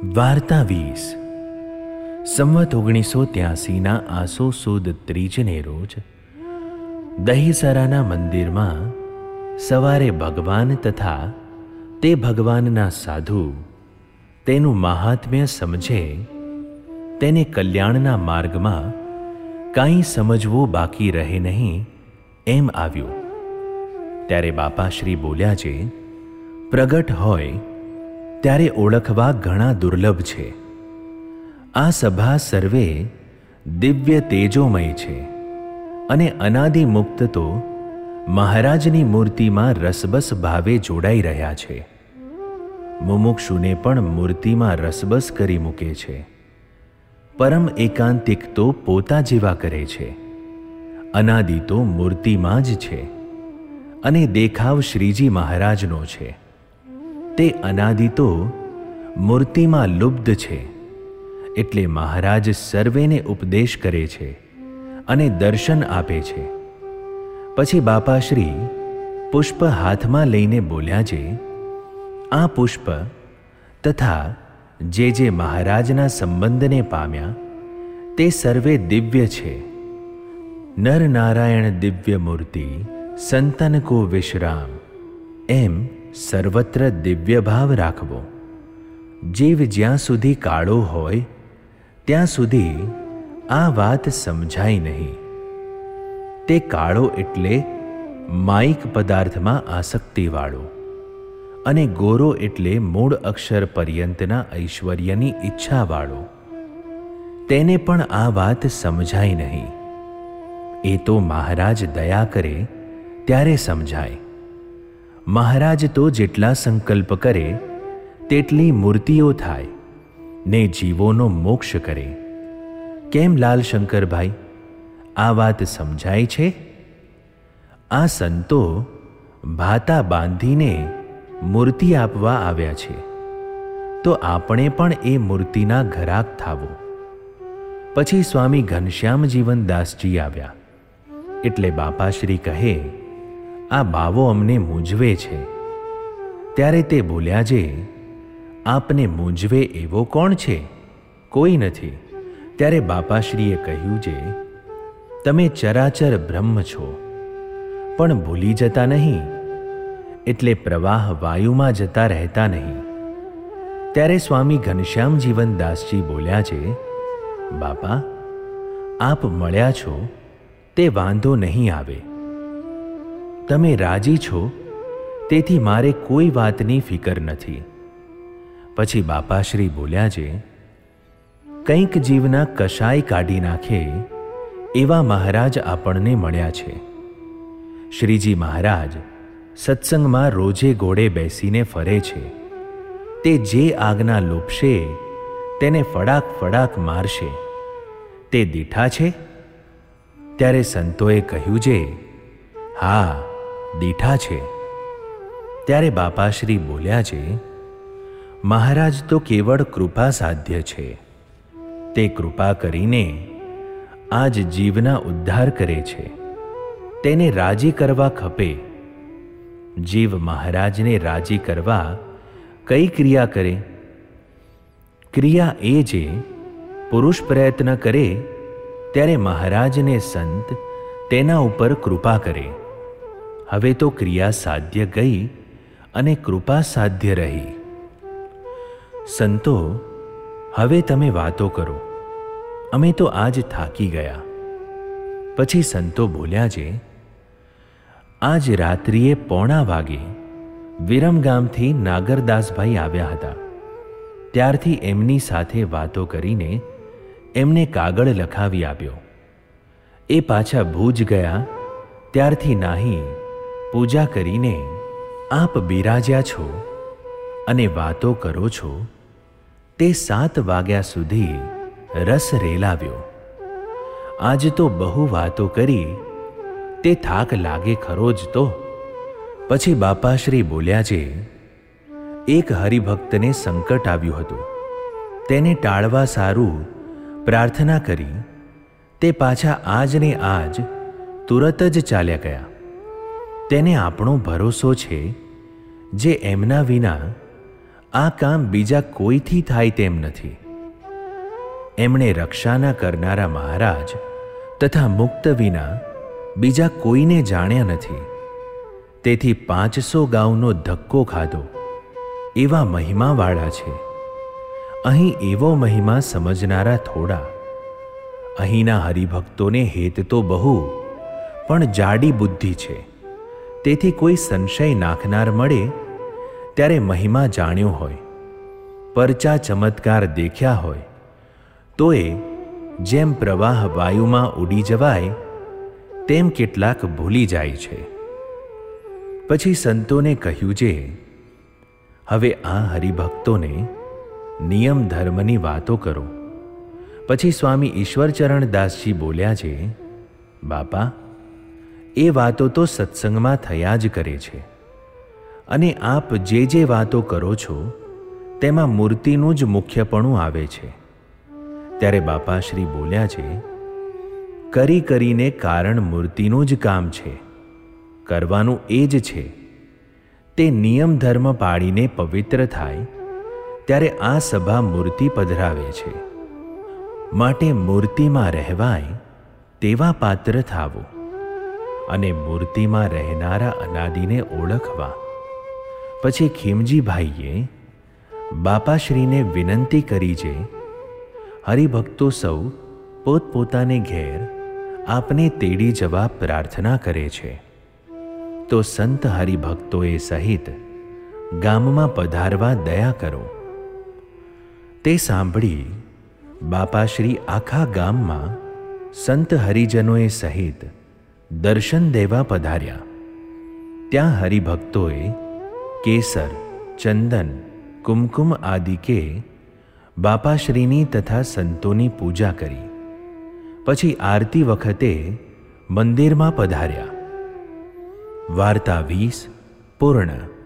વાર્તા 20 સંવત 1983 આસો સુદ ત્રીજને રોજ દહીસરાના મંદિરમાં સવારે ભગવાન તથા તે ભગવાનના સાધુ તેનું મહાત્મ્ય સમજે, તેને કલ્યાણના માર્ગમાં કાંઈ સમજવું બાકી રહે નહીં એમ આવ્યું. ત્યારે બાપાશ્રી બોલ્યા છે, પ્રગટ હોય ત્યારે ઓળખવા ઘણા દુર્લભ છે. આ સભા સર્વે દિવ્ય તેજોમય છે અને અનાદિ મુક્ત તો મહારાજની મૂર્તિમાં રસબસ ભાવે જોડાઈ રહ્યા છે. મુમુક્ષુને પણ મૂર્તિમાં રસબસ કરી મૂકે છે. પરમ એકાંતિક તો પોતા જેવા કરે છે. અનાદિ તો મૂર્તિમાં જ છે અને દેખાવ શ્રીજી મહારાજનો છે. તે અનાદિ તો મૂર્તિમાં લુબ્ધ છે. એટલે મહારાજ સર્વેને ઉપદેશ કરે છે અને દર્શન આપે છે. પછી બાપાશ્રી પુષ્પ હાથમાં લઈને બોલ્યા છે, આ પુષ્પ તથા જે મહારાજના સંબંધને પામ્યા તે સર્વે દિવ્ય છે. નર નારાયણ દિવ્ય મૂર્તિ સંતન કો વિશ્રામ, એમ સર્વત્ર દિવ્ય ભાવ રાખવો. જીવ જ્યાં સુધી કાળો હોય ત્યાં સુધી આ વાત સમજાય નહીં. તે કાળો એટલે માયિક પદાર્થમાં આસક્તિવાળો અને ગોરો એટલે મૂળ અક્ષર પર્યંતના ઐશ્વર્યની ઈચ્છાવાળો. તેને પણ આ વાત સમજાય નહીં. એ તો મહારાજ દયા કરે ત્યારે સમજાય. મહારાજ તો જેટલા સંકલ્પ કરે તેટલી મૂર્તિઓ થાય ને જીવોનો મોક્ષ કરે. કેમ લાલશંકરભાઈ, આ વાત સમજાય છે? આ સંતો ભાતા બાંધીને મૂર્તિ આપવા આવ્યા છે, તો આપણે પણ એ મૂર્તિના ઘરાક થાવું. પછી સ્વામી ઘનશ્યામ જીવનદાસજી આવ્યા. એટલે બાપાશ્રી કહે, આ બાવો અમને મૂંઝવે છે. ત્યારે તે બોલ્યા છે, આપને મૂંઝવે એવો કોણ છે? કોઈ નથી. ત્યારે બાપાશ્રીએ કહ્યું છે, તમે ચરાચર બ્રહ્મ છો પણ ભૂલી જતા નહીં, એટલે પ્રવાહ વાયુમાં જતા રહેતા નહીં. ત્યારે સ્વામી ઘનશ્યામ જીવનદાસજી બોલ્યા છે, બાપા આપ મળ્યા છો તે વાંધો નહીં આવે. તમે રાજી છો તેથી મારે કોઈ વાતની ફિકર નથી. પછી બાપાશ્રી બોલ્યા છે, કંઈક જીવના કશાય કાઢી નાખે એવા મહારાજ આપણને મળ્યા છે. શ્રીજી મહારાજ સત્સંગમાં રોજે ઘોડે બેસીને ફરે છે. તે જે આજ્ઞા લોપશે તેને ફડાક ફડાક મારશે. તે દીઠા છે? ત્યારે સંતોએ કહ્યું છે, હા દીઠા છે. ત્યારે બાપાશ્રી બોલ્યા છે, મહારાજ તો કેવળ કૃપા સાધ્ય છે. તે કૃપા કરીને આજ જીવના ઉદ્ધાર કરે છે. તેને રાજી કરવા ખપે. જીવ મહારાજને રાજી કરવા કઈ ક્રિયા કરે? ક્રિયા એ જે પુરુષ પ્રયત્ન કરે ત્યારે મહારાજને સંત તેના ઉપર કૃપા કરે. હવે તો ક્રિયા સાધ્ય ગઈ અને કૃપા સાધ્ય રહી. સંતો, હવે તમે વાતો કરો, અમે તો આજ થાકી ગયા. પછી સંતો બોલ્યા છે, આજ રાત્રિએ 1:15 વાગે વિરમગામથી નાગરદાસભાઈ આવ્યા હતા. ત્યારથી એમની સાથે વાતો કરીને એમને કાગળ લખાવી આપ્યો. એ પાછા ભુજ ગયા ત્યારથી નાહી પૂજા કરીને આપ બિરાજ્યા છો અને વાતો કરો છો તે 7 વાગ્યા સુધી રસ રેલાવ્યો. આજ તો બહુ વાતો કરી તે થાક લાગે ખરો જ તો. પછી બાપાશ્રી બોલ્યા છે, એક હરિભક્તને સંકટ આવ્યું હતું. તેને ટાળવા સારું પ્રાર્થના કરી તે પાછા આજને આજ તુરત જ ચાલ્યા ગયા. તેને આપણો ભરોસો છે જે એમના વિના આ કામ બીજા કોઈથી થાય તેમ નથી. એમણે રક્ષાના કરનારા મહારાજ તથા મુક્ત વિના બીજા કોઈને જાણ્યા નથી. તેથી 500 ગાઉનો ધક્કો ખાધો એવા મહિમાવાળા છે. અહીં એવો મહિમા સમજનારા થોડા. અહીંના હરિભક્તોને હેત તો બહુ, પણ જાડી બુદ્ધિ છે. તેથી કોઈ સંશય નાખનાર મળે ત્યારે મહિમા જાણ્યો હોય, પરચા ચમત્કાર દેખ્યા હોય તો એ જેમ પ્રવાહ વાયુમાં ઉડી જવાય તેમ કેટલાક ભૂલી જાય છે. પછી સંતોને કહ્યું છે, હવે આ હરિભક્તોને નિયમ ધર્મની વાતો કરો. પછી સ્વામી ઈશ્વરચરણ દાસજી બોલ્યા છે, બાપા, એ વાતો તો સત્સંગમાં થયા જ કરે છે, અને આપ જે વાતો કરો છો તેમાં મૂર્તિનું જ મુખ્યપણું આવે છે. ત્યારે બાપાશ્રી બોલ્યા છે, કરી કરીને કારણ મૂર્તિનું જ કામ છે, કરવાનું એ જ છે. તે નિયમ ધર્મ પાળીને પવિત્ર થાય ત્યારે આ સભા મૂર્તિ પધરાવે છે. માટે મૂર્તિમાં રહેવાય તેવા પાત્ર થાવો અને મૂર્તિમાં રહેનારા અનાદિને ઓળખવા. પછી ખીમજીભાઈએ બાપાશ્રીને વિનંતી કરી છે, હરિભક્તો સૌ પોતપોતાને ઘેર આપને તેડી જવા પ્રાર્થના કરે છે, તો સંત હરિભક્તોએ સહિત ગામમાં પધારવા દયા કરો. તે સાંભળી બાપાશ્રી આખા ગામમાં સંત હરિજનોએ સહિત દર્શન દેવા પધાર્યા. ત્યાં હરિભક્તોએ કેસર, ચંદન, કુમકુમ આદિ કે બાપાશ્રીની તથા સંતોની પૂજા કરી. પછી આરતી વખતે મંદિરમાં પધાર્યા. વાર્તા 20 પૂર્ણ.